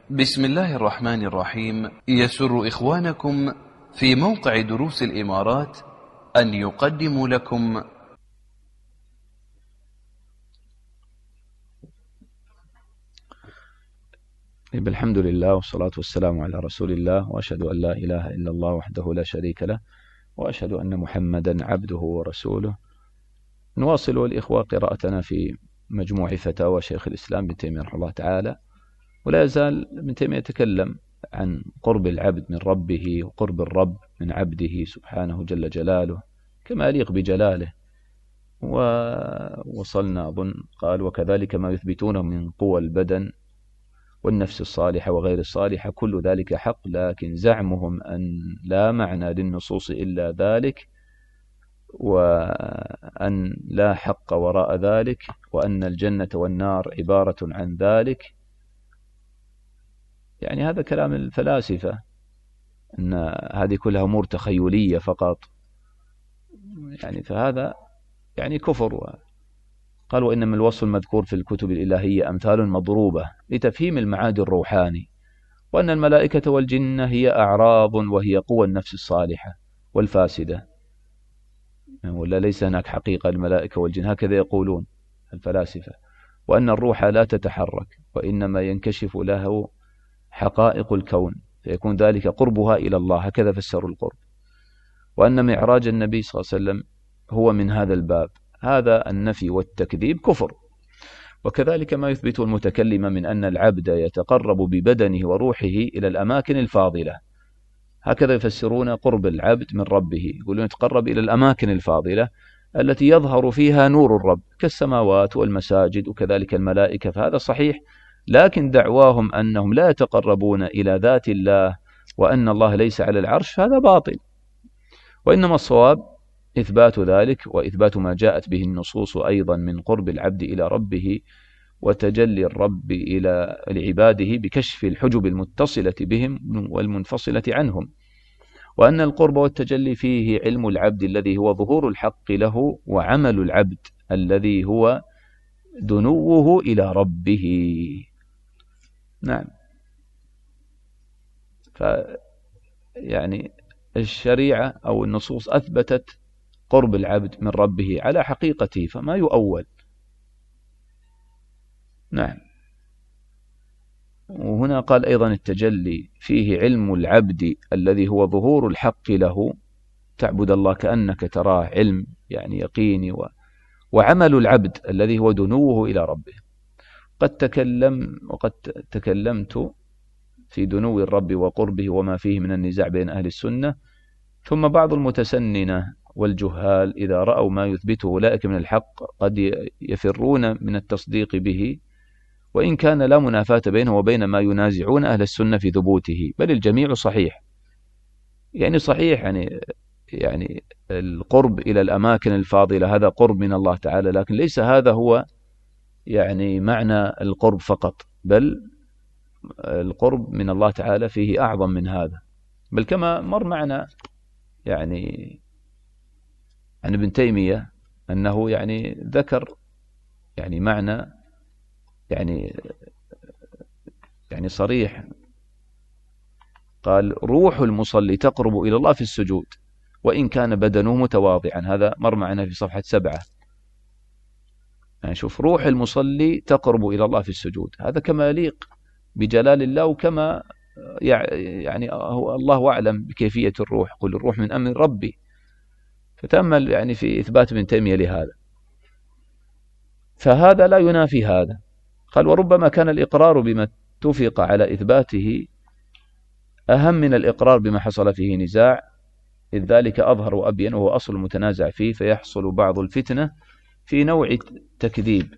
بسم الله الرحمن الرحيم. يسر إخوانكم في موقع دروس الإمارات أن يقدموا لكم الحمد لله والصلاة والسلام على رسول الله، وأشهد أن لا إله إلا الله وحده لا شريك له، وأشهد أن محمدا عبده ورسوله. نواصل الإخوة قراءتنا في مجموع فتاوى شيخ الإسلام ابن تيمية رحمه الله تعالى، ولا يزال ابن تيمية يتكلم عن قرب العبد من ربه وقرب الرب من عبده سبحانه جل جلاله كما يليق بجلاله. ووصلنا أظن قال: وكذلك ما يثبتونه من قوى البدن والنفس الصالحة وغير الصالحة، كل ذلك حق، لكن زعمهم أن لا معنى للنصوص إلا ذلك، وأن لا حق وراء ذلك، وأن الجنة والنار عبارة عن ذلك. يعني هذا كلام الفلاسفة، أن هذه كلها أمور تخيلية فقط، يعني فهذا يعني كفر. قال: وإنما الوصف المذكور في الكتب الإلهية أمثال مضروبة لتفهيم المعاد الروحاني، وأن الملائكة والجن هي أعراض وهي قوى النفس الصالحة والفاسدة، ولا ليس هناك حقيقة الملائكة والجن، هكذا يقولون الفلاسفة. وأن الروح لا تتحرك، وإنما ينكشف له حقائق الكون، فيكون ذلك قربها إلى الله، هكذا فسروا القرب. وأن معراج النبي صلى الله عليه وسلم هو من هذا الباب. هذا النفي والتكذيب كفر. وكذلك ما يثبت المتكلم من أن العبد يتقرب ببدنه وروحه إلى الأماكن الفاضلة، هكذا يفسرون قرب العبد من ربه، يقولون يتقرب إلى الأماكن الفاضلة التي يظهر فيها نور الرب كالسماوات والمساجد وكذلك الملائكة، فهذا صحيح. لكن دعواهم أنهم لا يتقربون إلى ذات الله وأن الله ليس على العرش، هذا باطل. وإنما الصواب إثبات ذلك، وإثبات ما جاءت به النصوص أيضا من قرب العبد إلى ربه وتجلي الرب إلى عباده بكشف الحجب المتصلة بهم والمنفصلة عنهم. وأن القرب والتجلي فيه علم العبد الذي هو ظهور الحق له، وعمل العبد الذي هو دنوه إلى ربه. نعم. يعني الشريعة أو النصوص أثبتت قرب العبد من ربه على حقيقته، فما يؤول. نعم. وهنا قال أيضا: التجلي فيه علم العبد الذي هو ظهور الحق له، تعبد الله كأنك تراه، علم يعني يقيني. وعمل العبد الذي هو دنوه إلى ربه. وقد تكلمت في دنو الرب وقربه وما فيه من النزاع بين أهل السنة. ثم بعض المتسننة والجهال إذا رأوا ما يثبته أولئك من الحق قد يفرون من التصديق به، وإن كان لا منافاة بينه وبين ما ينازعون أهل السنة في ثبوته، بل الجميع صحيح. يعني صحيح يعني القرب إلى الأماكن الفاضلة هذا قرب من الله تعالى، لكن ليس هذا هو يعني معنى القرب فقط، بل القرب من الله تعالى فيه أعظم من هذا. بل كما مر معنا يعني عن ابن تيمية أنه يعني ذكر يعني معنى يعني صريح، قال: روح المصلي تقرب إلى الله في السجود وإن كان بدنه متواضعا. هذا مر معنا في صفحة 7. يعني شوف، روح المصلي تقرب إلى الله في السجود، هذا كما يليق بجلال الله، وكما يعني هو الله أعلم بكيفية الروح، قل الروح من أمر ربي. فتأمل يعني في إثبات ابن تيمية لهذا، فهذا لا ينافي هذا. قال: وربما كان الإقرار بما اتفق على إثباته أهم من الإقرار بما حصل فيه نزاع، إذ ذلك أظهر وأبين وهو أصل المتنازع فيه، فيحصل بعض الفتنة في نوع تكذيب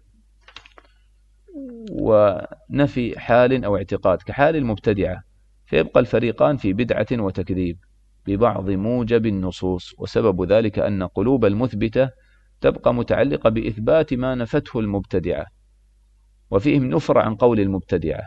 ونفي حال أو اعتقاد كحال المبتدعة، فيبقى الفريقان في بدعة وتكذيب ببعض موجب النصوص. وسبب ذلك أن قلوب المثبتة تبقى متعلقة بإثبات ما نفته المبتدعة، وفيهم نفر عن قول المبتدعة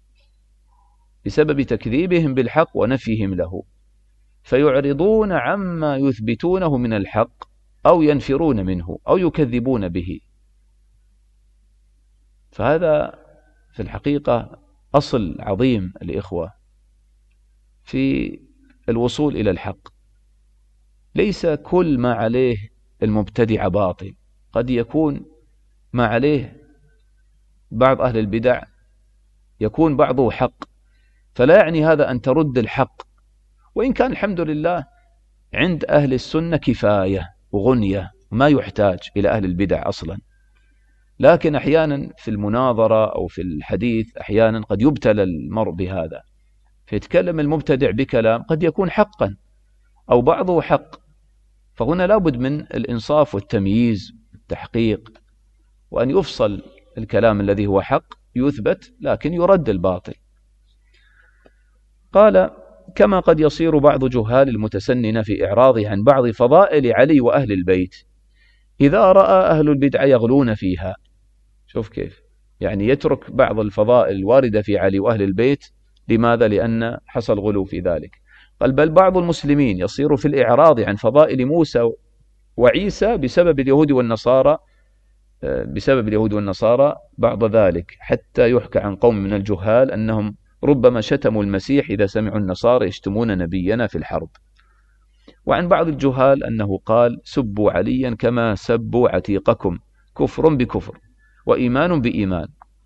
بسبب تكذيبهم بالحق ونفيهم له، فيعرضون عما يثبتونه من الحق أو ينفرون منه أو يكذبون به. فهذا في الحقيقة أصل عظيم الإخوة في الوصول إلى الحق. ليس كل ما عليه المبتدع باطل، قد يكون ما عليه بعض أهل البدع يكون بعضه حق، فلا يعني هذا أن ترد الحق، وإن كان الحمد لله عند أهل السنة كفاية وغنية ما يحتاج إلى أهل البدع أصلا. لكن أحيانا في المناظرة أو في الحديث أحيانا قد يبتلى المرء بهذا، فيتكلم المبتدع بكلام قد يكون حقا أو بعضه حق، فهنا لابد من الإنصاف والتمييز والتحقيق، وأن يفصل الكلام الذي هو حق يثبت لكن يرد الباطل. قال: كما قد يصير بعض جهال المتسنن في إعراضه عن بعض فضائل علي وأهل البيت إذا رأى أهل البدع يغلون فيها. شوف كيف، يعني يترك بعض الفضائل الواردة في علي وأهل البيت. لماذا؟ لأن حصل غلو في ذلك. قال: بل بعض المسلمين يصير في الإعراض عن فضائل موسى وعيسى بسبب اليهود والنصارى بعض ذلك، حتى يحكى عن قوم من الجهال أنهم ربما شتموا المسيح إذا سمعوا النصارى يشتمون نبينا في الحرب. وعن بعض الجهال أنه قال: سبوا عليا كما سبوا عتيقكم، كفر بكفر وإيمان بإيمان.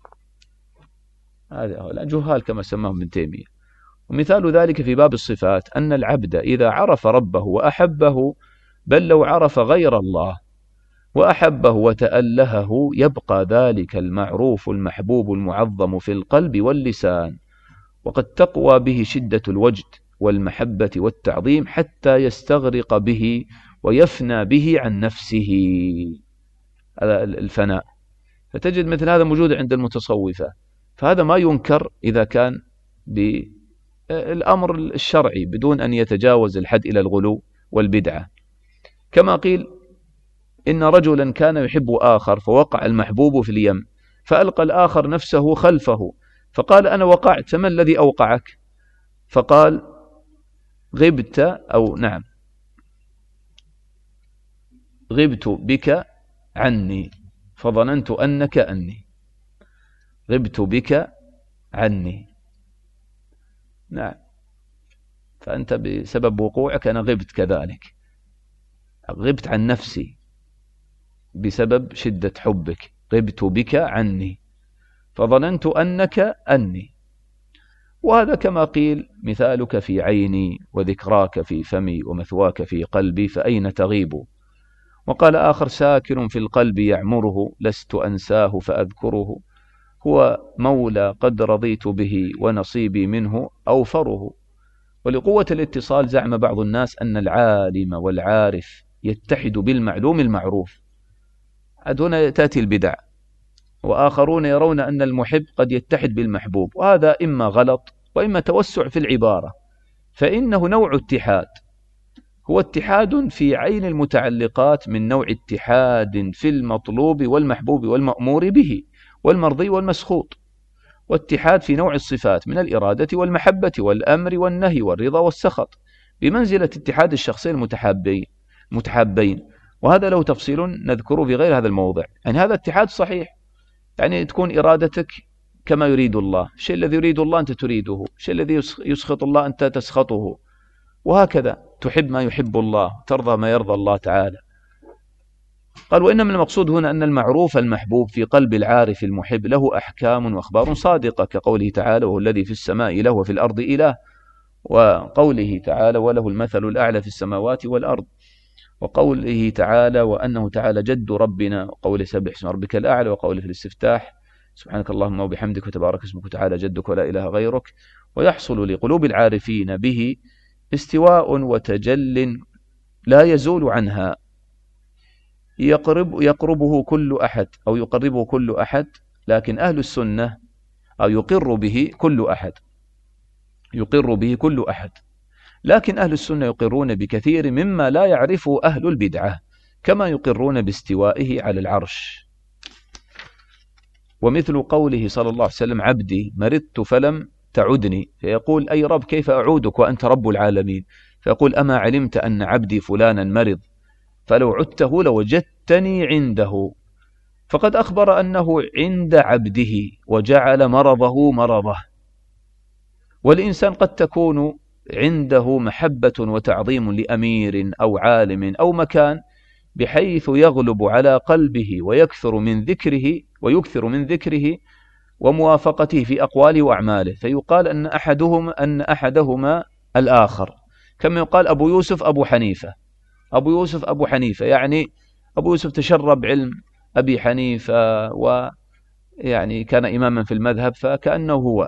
هذا جهال كما سماهم ابن تيمية. ومثال ذلك في باب الصفات أن العبد إذا عرف ربه وأحبه، بل لو عرف غير الله وأحبه وتألهه، يبقى ذلك المعروف المحبوب المعظم في القلب واللسان، وقد تقوى به شدة الوجد والمحبة والتعظيم حتى يستغرق به ويفنى به عن نفسه. هذا الفناء. فتجد مثل هذا موجود عند المتصوفة، فهذا ما ينكر إذا كان بالأمر الشرعي بدون أن يتجاوز الحد إلى الغلو والبدعة. كما قيل: إن رجلا كان يحب آخر فوقع المحبوب في اليم، فألقى الآخر نفسه خلفه، فقال: أنا وقعت، فما الذي أوقعك؟ فقال: غبت بك عني فظننت أنك أني. غبت بك عني، نعم، فأنت بسبب وقوعك أنا غبت كذلك، غبت عن نفسي بسبب شدة حبك. غبت بك عني فظننت أنك أني. وهذا كما قيل: مثالك في عيني وذكراك في فمي ومثواك في قلبي، فأين تغيب؟ وقال آخر: ساكن في القلب يعمره، لست أنساه فأذكره، هو مولى قد رضيت به ونصيبي منه أوفره. ولقوة الاتصال زعم بعض الناس أن العالم والعارف يتحد بالمعلوم المعروف. عاد هنا تأتي البدع. وآخرون يرون أن المحب قد يتحد بالمحبوب، وهذا إما غلط وإما توسع في العبارة. فإنه نوع اتحاد، هو اتحاد في عين المتعلقات من نوع اتحاد في المطلوب والمحبوب والمأمور به والمرضي والمسخوط، واتحاد في نوع الصفات من الإرادة والمحبة والأمر والنهي والرضا والسخط، بمنزلة اتحاد الشخصين المتحابين. وهذا له تفصيل نذكره في غير هذا الموضع. يعني هذا اتحاد صحيح، يعني تكون إرادتك كما يريد الله، الشيء الذي يريد الله أنت تريده، الشيء الذي يسخط الله أنت تسخطه، وهكذا تحب ما يحب الله، ترضى ما يرضى الله تعالى. قال: وإنما المقصود هنا أن المعروف المحبوب في قلب العارف المحب له أحكام وأخبار صادقة، كقوله تعالى: وهو الذي في السماء إله وفي الأرض إله، وقوله تعالى: وله المثل الأعلى في السماوات والأرض، وقوله تعالى: وأنه تعالى جد ربنا، وقوله: سبح اسم ربك الأعلى، وقوله في الاستفتاح: سبحانك اللهم وبحمدك وتبارك اسمك وتعالى جدك ولا إله غيرك. ويحصل لقلوب العارفين به استواء وتجل لا يزول عنها، يقربه كل أحد أو يقربه كل أحد، لكن أهل السنة أو يقر به كل أحد، لكن أهل السنة يقرون بكثير مما لا يعرفه أهل البدعة، كما يقرون باستوائه على العرش. ومثل قوله صلى الله عليه وسلم: عبدي مرضت فلم تعدني، فيقول: أي رب كيف أعودك وأنت رب العالمين؟ فيقول: أما علمت أن عبدي فلانا مرض، فلو عدته لوجدتني عنده. فقد أخبر أنه عند عبده وجعل مرضه مرضه، والإنسان قد تكون عنده محبة وتعظيم لأمير أو عالم أو مكان بحيث يغلب على قلبه ويكثر من ذكره وموافقته في أقواله وأعماله، فيقال أن أحدهما الآخر، كما يقال أبو يوسف أبو حنيفة، يعني أبو يوسف تشرب علم أبي حنيفة ويعني كان إماما في المذهب فكأنه هو.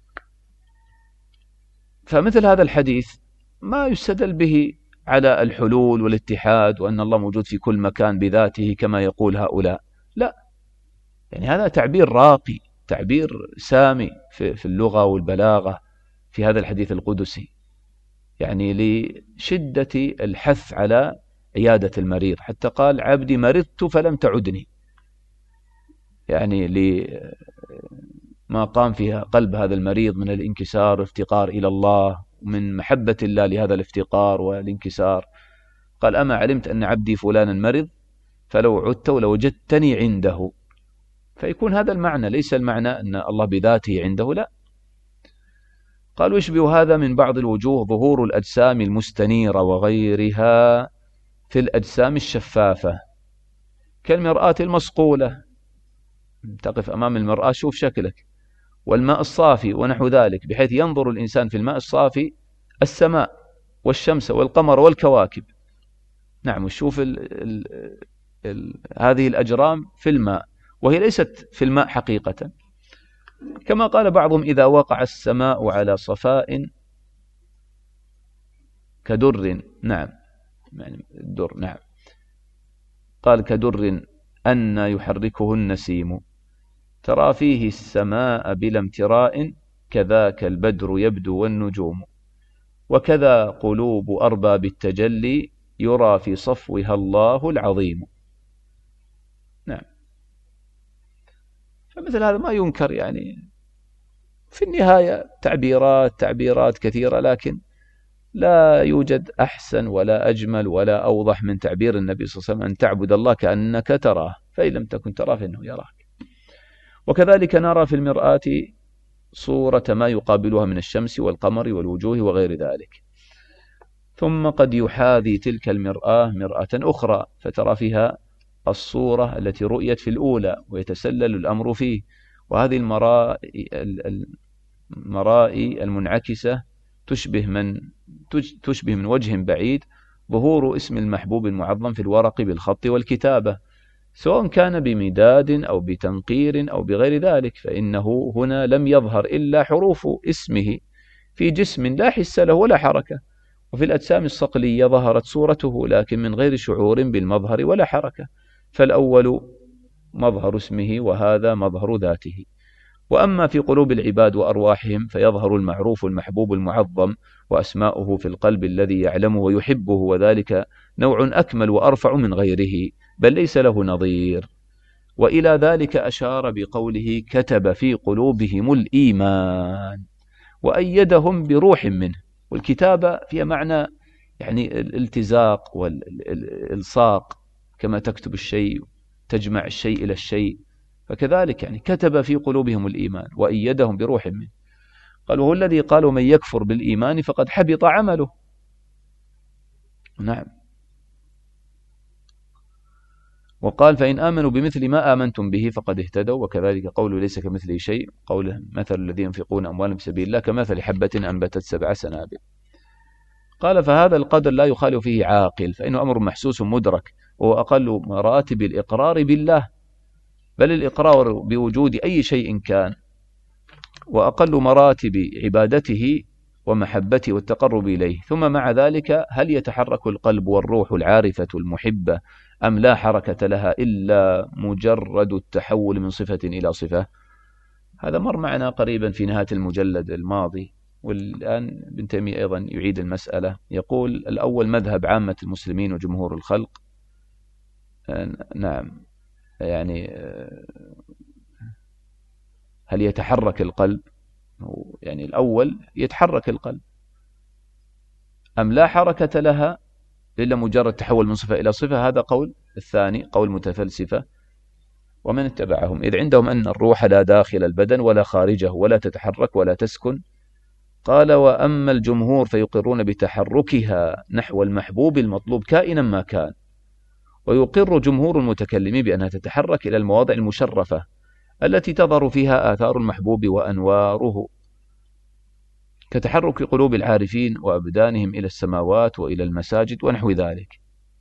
فمثل هذا الحديث ما يستدل به على الحلول والاتحاد وأن الله موجود في كل مكان بذاته كما يقول هؤلاء، لا، يعني هذا تعبير راقي، تعبير سامي في اللغة والبلاغة في هذا الحديث القدسي، يعني لشدة الحث على عيادة المريض، حتى قال عبدي مرضت فلم تعدني، يعني لما قام فيها قلب هذا المريض من الانكسار والافتقار إلى الله ومن محبة الله لهذا الافتقار والانكسار، قال أما علمت أن عبدي فلانا مرض فلو عدت ولوجدتني عنده. فيكون هذا المعنى، ليس المعنى أن الله بذاته عنده، لا. قال ويشبه هذا من بعض الوجوه ظهور الأجسام المستنيرة وغيرها في الأجسام الشفافة كالمرآة المصقولة، تقف أمام المرآة شوف شكلك، والماء الصافي ونحو ذلك، بحيث ينظر الإنسان في الماء الصافي السماء والشمس والقمر والكواكب. نعم، وشوف هذه الأجرام في الماء وهي ليست في الماء حقيقة، كما قال بعضهم إذا وقع السماء على صفاء كدر، نعم، يعني الدر، نعم، قال كدر أن يحركه النسيم ترى فيه السماء بلا امتراء كذاك البدر يبدو والنجوم، وكذا قلوب أرباب التجلي يرى في صفوها الله العظيم. نعم، فمثل هذا ما ينكر، يعني في النهاية تعبيرات كثيرة، لكن لا يوجد أحسن ولا أجمل ولا أوضح من تعبير النبي صلى الله عليه وسلم أن تعبد الله كأنك تراه، فإن لم تكن تراه فإنه يراك. وكذلك نرى في المرآة صورة ما يقابلها من الشمس والقمر والوجوه وغير ذلك، ثم قد يحاذي تلك المرآة مرآة أخرى فترى فيها الصورة التي رؤيت في الأولى ويتسلل الأمر فيه، وهذه المرائي المنعكسة تشبه من وجه بعيد ظهور اسم المحبوب المعظم في الورق بالخط والكتابة، سواء كان بمداد أو بتنقير أو بغير ذلك، فإنه هنا لم يظهر إلا حروف اسمه في جسم لا حس له ولا حركة، وفي الأجسام الصقلية ظهرت صورته لكن من غير شعور بالمظهر ولا حركة، فالأول مظهر اسمه وهذا مظهر ذاته. وأما في قلوب العباد وأرواحهم فيظهر المعروف المحبوب المعظم وأسماؤه في القلب الذي يعلمه ويحبه، وذلك نوع أكمل وأرفع من غيره، بل ليس له نظير. وإلى ذلك أشار بقوله كتب في قلوبهم الإيمان وأيدهم بروح منه، والكتابة فيها معنى يعني الالتزاق والإلصاق، كما تكتب الشيء تجمع الشيء إلى الشيء، فكذلك يعني كتب في قلوبهم الإيمان وأيدهم بروح منه. قال وهو الذي قال من يكفر بالإيمان فقد حبط عمله. نعم، وقال فإن آمنوا بمثل ما آمنتم به فقد اهتدوا، وكذلك قوله ليس كمثله شيء، قوله مثل الذين ينفقون أموالهم في سبيل الله كمثل حبة أنبتت 7 سنابل. قال فهذا القدر لا يخالف فيه عاقل، فإنه أمر محسوس مدرك، وهو أقل مراتب الإقرار بالله، بل الإقرار بوجود أي شيء كان، وأقل مراتب عبادته ومحبته والتقرب إليه. ثم مع ذلك هل يتحرك القلب والروح العارفة المحبة أم لا حركة لها إلا مجرد التحول من صفة إلى صفة؟ هذا مر معنا قريبا في نهاية المجلد الماضي، والآن ابن تيمية أيضا يعيد المسألة، يقول الأول مذهب عامة المسلمين وجمهور الخلق. نعم، يعني هل يتحرك القلب؟ يعني الأول يتحرك القلب أم لا حركة لها إلا مجرد تحول من صفة إلى صفة؟ هذا قول الثاني، قول متفلسفة ومن اتبعهم، إذ عندهم أن الروح لا داخل البدن ولا خارجه ولا تتحرك ولا تسكن. قال وأما الجمهور فيقرون بتحركها نحو المحبوب المطلوب كائنا ما كان، ويقر جمهور المتكلمين بأنها تتحرك إلى المواضع المشرفة التي تظهر فيها آثار المحبوب وأنواره، كتحرك قلوب العارفين وأبدانهم إلى السماوات وإلى المساجد ونحو ذلك.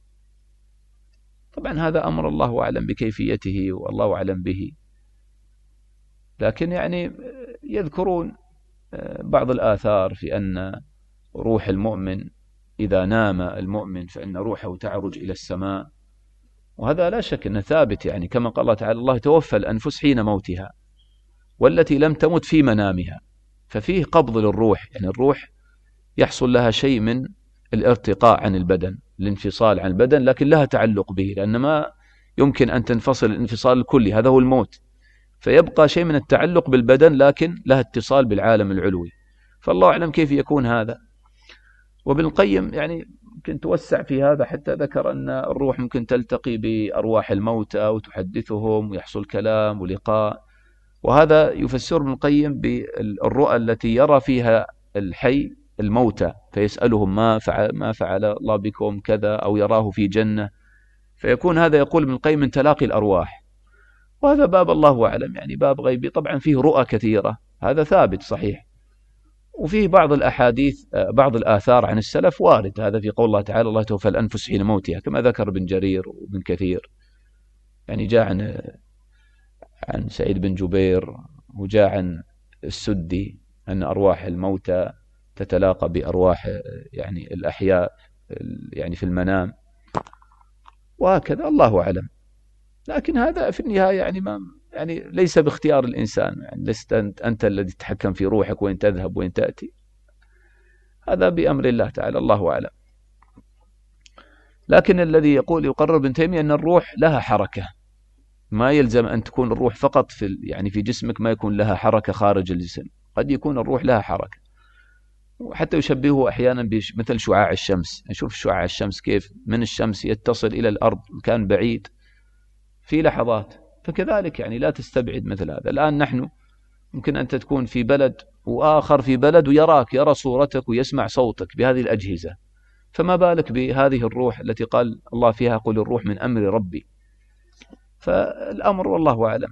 طبعا هذا أمر الله أعلم بكيفيته والله أعلم به، لكن يعني يذكرون بعض الآثار في أن روح المؤمن إذا نام المؤمن فإن روحه تعرج إلى السماء، وهذا لا شك أنه ثابت، يعني كما قال الله تعالى الله توفى الأنفس حين موتها والتي لم تمت في منامها، ففيه قبض للروح، يعني الروح يحصل لها شيء من الارتقاء عن البدن، الانفصال عن البدن، لكن لها تعلق به، لأن ما يمكن أن تنفصل الانفصال الكلي، هذا هو الموت، فيبقى شيء من التعلق بالبدن لكن لها اتصال بالعالم العلوي، فالله أعلم كيف يكون هذا. وابن القيم يعني ممكن توسع في هذا، حتى ذكر أن الروح ممكن تلتقي بأرواح الموتى وتحدثهم ويحصل كلام ولقاء، وهذا يفسر ابن القيم بالرؤى التي يرى فيها الحي الموتى فيسألهم ما فعل الله بكم كذا، أو يراه في جنة، فيكون هذا يقول ابن القيم من تلاقي الأرواح، وهذا باب الله أعلم، يعني باب غيبي. طبعا فيه رؤى كثيرة، هذا ثابت صحيح، وفيه بعض الأحاديث بعض الآثار عن السلف وارد هذا في قول الله تعالى الله توفى الأنفس حين موتها، كما ذكر ابن جرير وابن كثير، يعني جاء عن سعيد بن جبير وجاء عن السدي أن أرواح الموتى تتلاقى بأرواح يعني الأحياء يعني في المنام، وهكذا الله أعلم. لكن هذا في النهاية يعني ليس باختيار الإنسان، يعني لست أنت الذي تتحكم في روحك وين تذهب وين تأتي، هذا بأمر الله تعالى الله أعلم. لكن الذي يقرر ابن تيمية أن الروح لها حركة، ما يلزم أن تكون الروح فقط يعني في جسمك، ما يكون لها حركة خارج الجسم، قد يكون الروح لها حركة، وحتى يشبهه أحيانا مثل شعاع الشمس، نشوف شعاع الشمس كيف من الشمس يتصل إلى الأرض مكان بعيد في لحظات، فكذلك يعني لا تستبعد مثل هذا. الآن نحن ممكن أنت تكون في بلد وآخر في بلد ويراك، يرى صورتك ويسمع صوتك بهذه الأجهزة، فما بالك بهذه الروح التي قال الله فيها قل الروح من أمر ربي، فالأمر والله أعلم.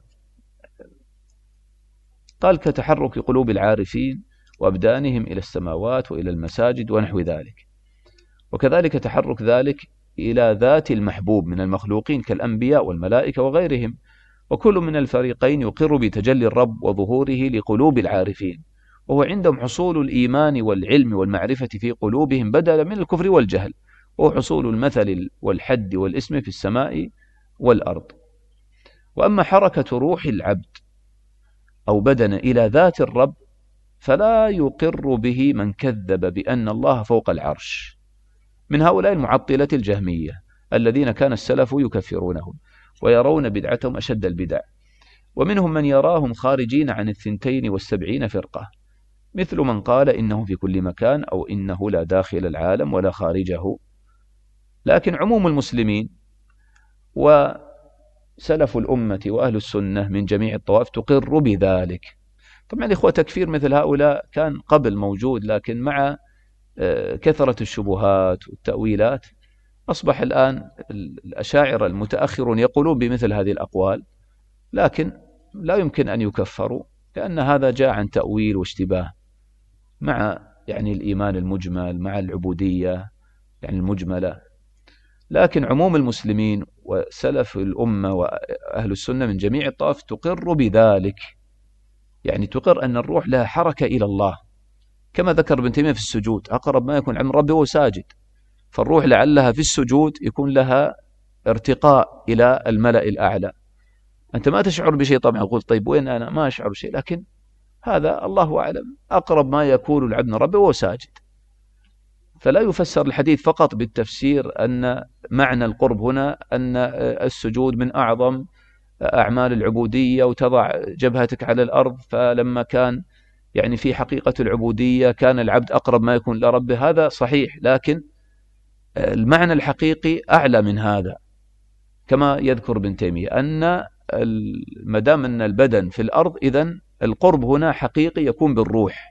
قال كتحرك قلوب العارفين وأبدانهم إلى السماوات وإلى المساجد ونحو ذلك، وكذلك تحرك ذلك إلى ذات المحبوب من المخلوقين كالأنبياء والملائكة وغيرهم، وكل من الفريقين يقر بتجلي الرب وظهوره لقلوب العارفين، وهو عندهم حصول الإيمان والعلم والمعرفة في قلوبهم بدلا من الكفر والجهل، وهو حصول المثل والحد والاسم في السماء والأرض. وأما حركة روح العبد أو بدن إلى ذات الرب فلا يقر به من كذب بأن الله فوق العرش من هؤلاء المعطلة الجهمية الذين كان السلف يكفرونهم ويرون بدعتهم أشد البدع، ومنهم من يراهم خارجين عن 72 فرقة، مثل من قال إنه في كل مكان أو إنه لا داخل العالم ولا خارجه. لكن عموم المسلمين وسلف الأمة وأهل السنة من جميع الطوائف تقر بذلك. طبعا الإخوة تكفير مثل هؤلاء كان قبل موجود، لكن مع كثرة الشبهات والتأويلات أصبح الآن الأشاعرة المتأخرون يقولون بمثل هذه الأقوال، لكن لا يمكن أن يكفروا، لأن هذا جاء عن تأويل واشتباه مع يعني الإيمان المجمل مع العبودية يعني المجملة. لكن عموم المسلمين وسلف الأمة وأهل السنة من جميع الطوائف تقر بذلك، يعني تقر أن الروح لها حركة إلى الله، كما ذكر ابن تيمية في السجود أقرب ما يكون عن ربه وهو ساجد، فالروح لعلها في السجود يكون لها ارتقاء إلى الملأ الأعلى. أنت ما تشعر بشيء طبعا، أقول طيب وين أنا ما أشعر بشيء، لكن هذا الله أعلم أقرب ما يكون العبد من ربه وهو ساجد. فلا يفسر الحديث فقط بالتفسير أن معنى القرب هنا أن السجود من أعظم أعمال العبودية وتضع جبهتك على الأرض، فلما كان يعني في حقيقة العبودية كان العبد أقرب ما يكون لربه، هذا صحيح، لكن المعنى الحقيقي أعلى من هذا، كما يذكر ابن تيمية أن مدام أن البدن في الأرض إذن القرب هنا حقيقي يكون بالروح،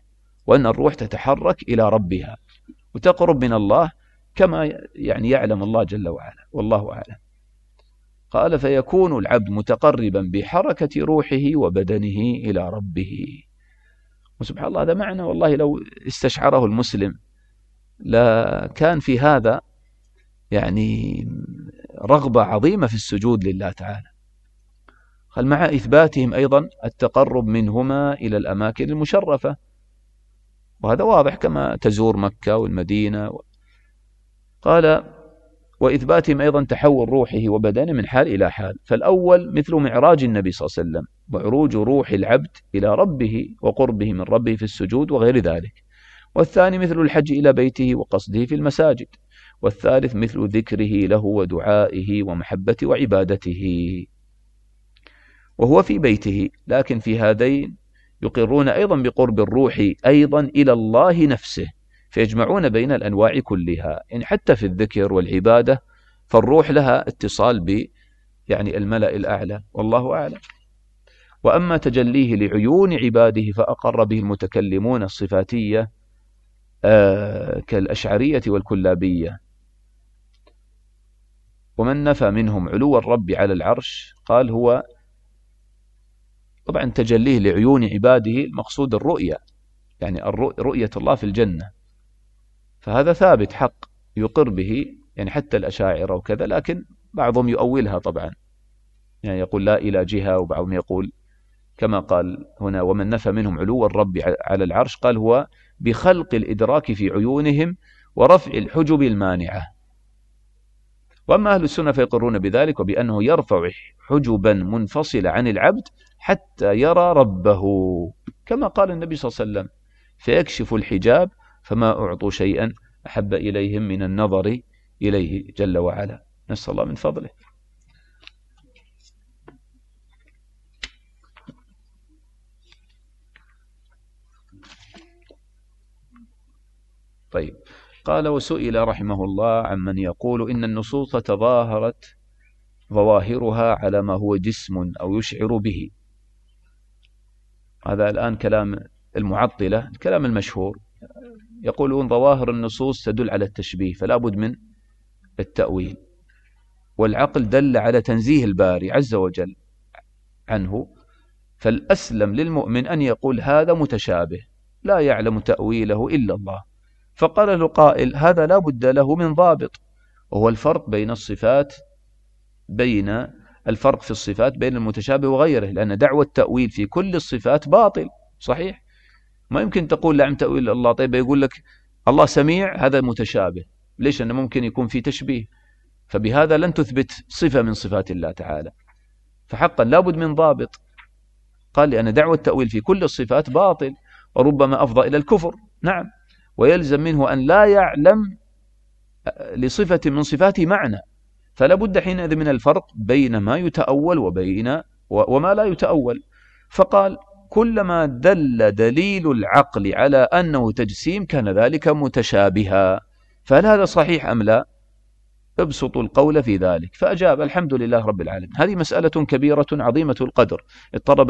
وأن الروح تتحرك إلى ربها وتقرب من الله كما يعني يعلم الله جل وعلا، والله أعلم. قال فيكون العبد متقربا بحركة روحه وبدنه إلى ربه. وسبحان الله هذا معنى والله لو استشعره المسلم لا كان في هذا يعني رغبة عظيمة في السجود لله تعالى. قال مع إثباتهم أيضا التقرب منهما إلى الأماكن المشرفة، وهذا واضح كما تزور مكة والمدينة. قال وإثباتهم أيضا تحول روحه وبدنه من حال إلى حال، فالأول مثل معراج النبي صلى الله عليه وسلم وعروج روح العبد إلى ربه وقربه من ربه في السجود وغير ذلك، والثاني مثل الحج إلى بيته وقصده في المساجد، والثالث مثل ذكره له ودعائه ومحبته وعبادته وهو في بيته. لكن في هذين يقرون أيضا بقرب الروح أيضا إلى الله نفسه، فيجمعون بين الأنواع كلها، يعني حتى في الذكر والعبادة فالروح لها اتصال يعني الملأ الأعلى، والله أعلم. وأما تجليه لعيون عباده فأقر به المتكلمون الصفاتية كالأشعرية والكلابية. ومن نفى منهم علو الرب على العرش قال هو طبعا تجليه لعيون عباده المقصود الرؤية، يعني رؤية الله في الجنة، فهذا ثابت حق يقر به يعني حتى الأشاعرة وكذا، لكن بعضهم يؤولها طبعا، يعني يقول لا إلى جهة، وبعضهم يقول كما قال هنا ومن نفى منهم علو الرب على العرش قال هو بخلق الإدراك في عيونهم ورفع الحجب المانعة. وأما أهل السنة فيقرون بذلك وبأنه يرفع حجبا منفصلة عن العبد حتى يرى ربه، كما قال النبي صلى الله عليه وسلم فيكشف الحجاب فما أعطوا شيئا أحب إليهم من النظر إليه جل وعلا، نسأل الله من فضله. طيب قال وسئل رحمه الله عمن يقول إن النصوص تظاهرت ظواهرها على ما هو جسم أو يشعر به. هذا الآن كلام المعطلة، الكلام المشهور، يقولون ظواهر النصوص تدل على التشبيه فلا بد من التأويل، والعقل دل على تنزيه الباري عز وجل عنه، فالأسلم للمؤمن أن يقول هذا متشابه لا يعلم تأويله إلا الله. فقال له قائل هذا لا بد له من ضابط، وهو الفرق بين الصفات، بين الفرق في الصفات بين المتشابه وغيره، لأن دعوة التأويل في كل الصفات باطل صحيح. ما يمكن تقول لا عم تأويل الله، طيب يقول لك الله سميع هذا متشابه، ليش؟ أنه ممكن يكون في تشبيه، فبهذا لن تثبت صفة من صفات الله تعالى، فحقا لابد من ضابط. قال لأن دعوة التأويل في كل الصفات باطل وربما أفضى إلى الكفر، نعم، ويلزم منه أن لا يعلم لصفة من صفاته معنى، فلا بد حينئذ من الفرق بين ما يتأول وما لا يتأول. فقال كلما دل دليل العقل على أنه تجسيم كان ذلك متشابها، فهل هذا صحيح أم لا؟ ابسطوا القول في ذلك. فأجاب الحمد لله رب العالمين. هذه مسألة كبيرة عظيمة القدر اضطرب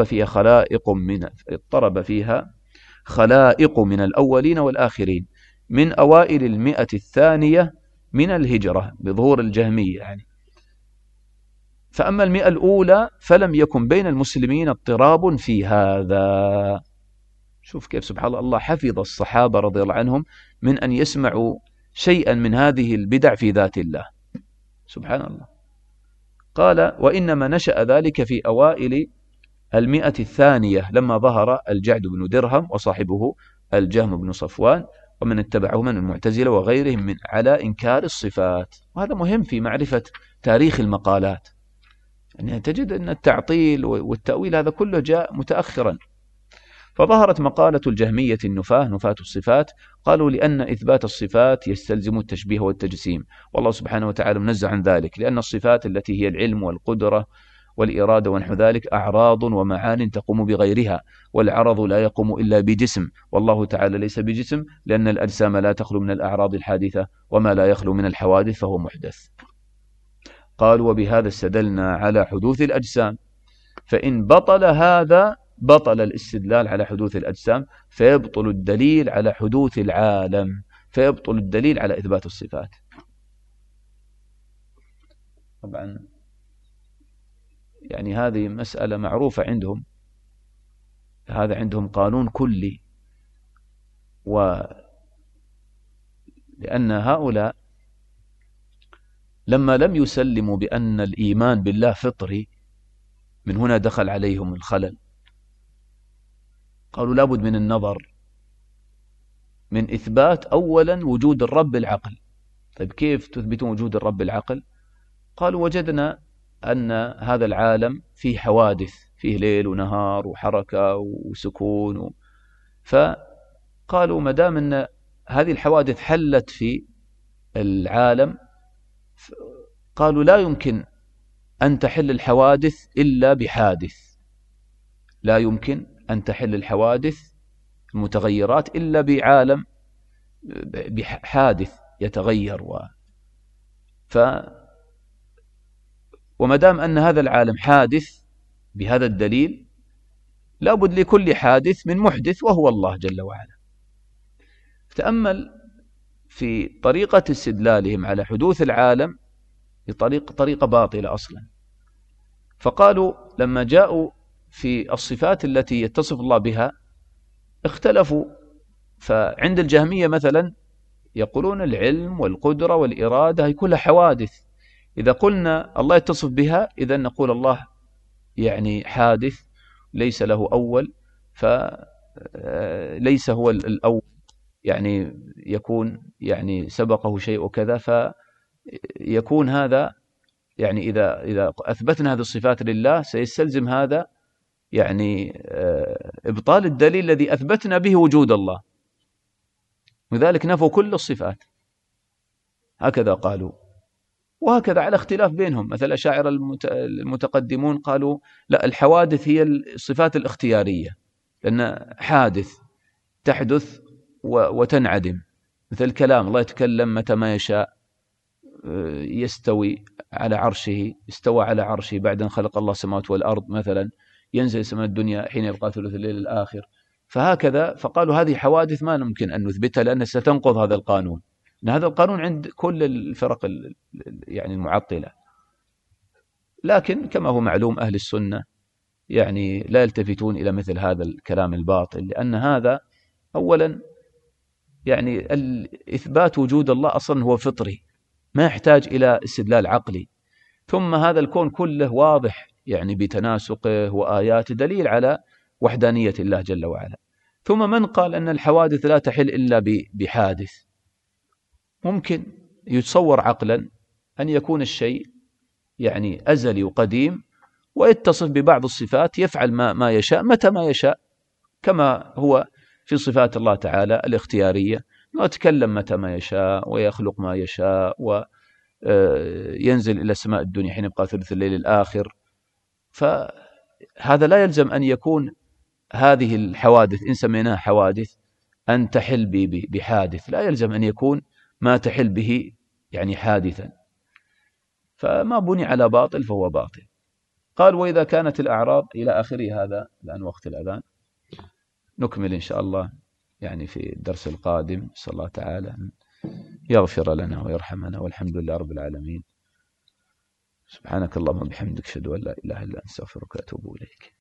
فيها خلائق من الأولين والآخرين من أوائل 100 من الهجرة بظهور الجهمية يعني. فأما 100 الأولى فلم يكن بين المسلمين اضطراب في هذا. شوف كيف سبحان الله، الله حفظ الصحابة رضي الله عنهم من أن يسمعوا شيئا من هذه البدع في ذات الله، سبحان الله. قال وإنما نشأ ذلك في أوائل 100 لما ظهر الجعد بن درهم وصاحبه الجهم بن صفوان ومن اتبعه من المعتزلة وغيرهم من على إنكار الصفات. وهذا مهم في معرفة تاريخ المقالات، يعني تجد أن التعطيل والتأويل هذا كله جاء متأخرا. فظهرت مقالة الجهمية نفاة الصفات، قالوا لأن إثبات الصفات يستلزم التشبيه والتجسيم، والله سبحانه وتعالى منزه عن ذلك، لأن الصفات التي هي العلم والقدرة والإرادة ونحو ذلك أعراض ومعان تقوم بغيرها، والعرض لا يقوم إلا بجسم، والله تعالى ليس بجسم، لأن الأجسام لا تخلو من الأعراض الحادثة، وما لا يخلو من الحوادث فهو محدث. قال وبهذا استدلنا على حدوث الأجسام، فإن بطل هذا بطل الاستدلال على حدوث الأجسام، فيبطل الدليل على حدوث العالم، فيبطل الدليل على إثبات الصفات. طبعا يعني هذه مسألة معروفة عندهم، هذا عندهم قانون كلي. ولأن هؤلاء لما لم يسلموا بأن الإيمان بالله فطري، من هنا دخل عليهم الخلل. قالوا لابد من النظر، من إثبات أولا وجود الرب بالعقل. طيب كيف تثبتون وجود الرب بالعقل؟ قالوا وجدنا أن هذا العالم فيه حوادث، فيه ليل ونهار وحركة وسكون فقالوا ما دام أن هذه الحوادث حلت في العالم، قالوا لا يمكن أن تحل الحوادث إلا بحادث، لا يمكن أن تحل الحوادث المتغيرات إلا بعالم بحادث يتغير. وما دام أن هذا العالم حادث بهذا الدليل، لابد لكل حادث من محدث وهو الله جل وعلا. تأمل في طريقة استدلالهم على حدوث العالم بطريقة باطلة أصلا. فقالوا لما جاءوا في الصفات التي يتصف الله بها اختلفوا. فعند الجهمية مثلا يقولون العلم والقدرة والإرادة هي كلها حوادث، إذا قلنا الله يتصف بها إذا نقول الله يعني حادث ليس له أول، فليس هو الأول، يعني يكون يعني سبقه شيء كذا، فيكون هذا يعني إذا أثبتنا هذه الصفات لله سيستلزم هذا يعني إبطال الدليل الذي أثبتنا به وجود الله، وذلك نفوا كل الصفات. هكذا قالوا، وهكذا على اختلاف بينهم. مثل الأشاعرة المتقدمون قالوا لا، الحوادث هي الصفات الاختيارية، لأن حادث تحدث وتنعدم. مثل الكلام، الله يتكلم متى ما يشاء، يستوي على عرشه، استوى على عرشه بعد أن خلق الله السماوات والأرض مثلا، ينزل سماء الدنيا حين يلقى ثلث الليل الآخر. فهكذا فقالوا هذه حوادث ما نمكن أن نثبتها لأنها ستنقض هذا القانون، إن هذا القانون عند كل الفرق يعني المعطلة. لكن كما هو معلوم أهل السنة يعني لا يلتفتون إلى مثل هذا الكلام الباطل، لأن هذا أولا يعني إثبات وجود الله أصلا هو فطري، ما يحتاج إلى استدلال عقلي. ثم هذا الكون كله واضح يعني بتناسقه وآيات دليل على وحدانية الله جل وعلا. ثم من قال أن الحوادث لا تحل إلا بحادث؟ ممكن يتصور عقلا أن يكون الشيء يعني أزلي وقديم ويتصف ببعض الصفات، يفعل ما يشاء متى ما يشاء، كما هو في صفات الله تعالى الاختيارية، يتكلم متى ما يشاء ويخلق ما يشاء وينزل إلى سماء الدنيا حين يبقى ثلث الليل الآخر. فهذا لا يلزم أن يكون هذه الحوادث إن سميناها حوادث أن تحل بحادث، لا يلزم أن يكون ما تحل به يعني حادثا. فما بني على باطل فهو باطل. قال وإذا كانت الأعراض إلى آخره. هذا الآن وقت الأذان، نكمل إن شاء الله يعني في الدرس القادم. صلى الله تعالى أن يغفر لنا ويرحمنا، والحمد لله رب العالمين. سبحانك اللهم وبحمدك، أشهد أن لا إله إلا أنت، أستغفرك وأتوب إليك.